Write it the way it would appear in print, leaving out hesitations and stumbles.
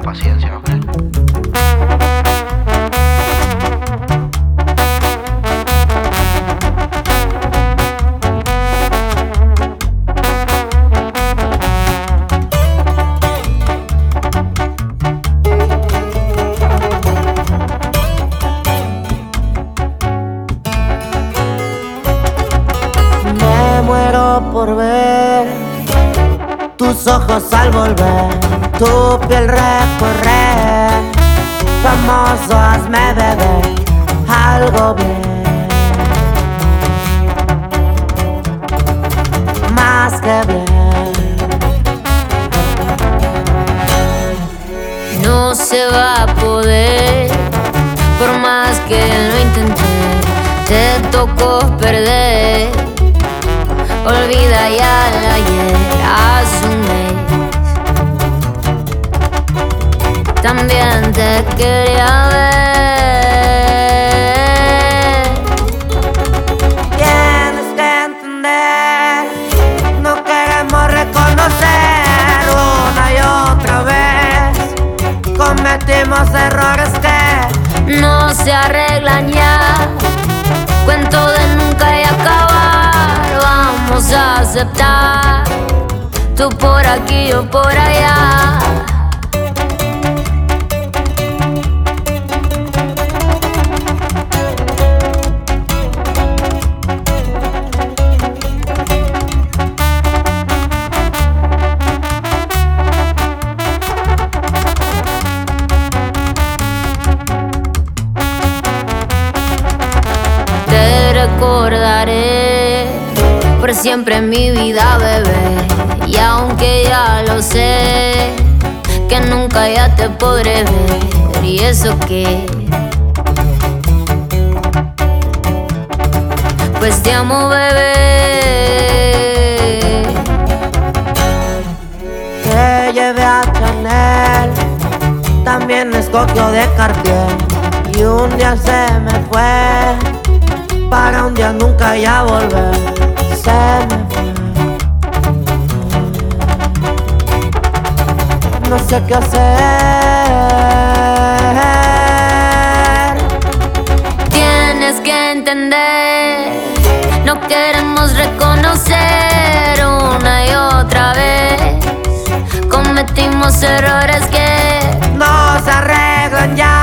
paciencia, ¿no crees? Me muero por ver tus ojos al volver, tu piel recorrer. Famoso, hazme beber algo bien, más que bien. No se va a poder, por más que lo intenté, te tocó perder. Olvida ya el ayer, hace un mes también te quería ver. Tienes que entender, no queremos reconocer una y otra vez. Cometimos errores que No se arreglan ya, cuento de nunca y acabar. Vamos a aceptar, tú por aquí, yo por allá. Te recordaré por siempre en mi vida, bebé. Y aunque ya lo sé, que nunca ya te podré ver. Y eso que, pues te amo, bebé. te llevé a Chanel, también escogió de Cartier. Y un día se me fue, para un día nunca ya volver. Se me fue, no sé qué hacer. Tienes que entender, no queremos reconocer una y otra vez. Cometimos errores que No se arreglan ya,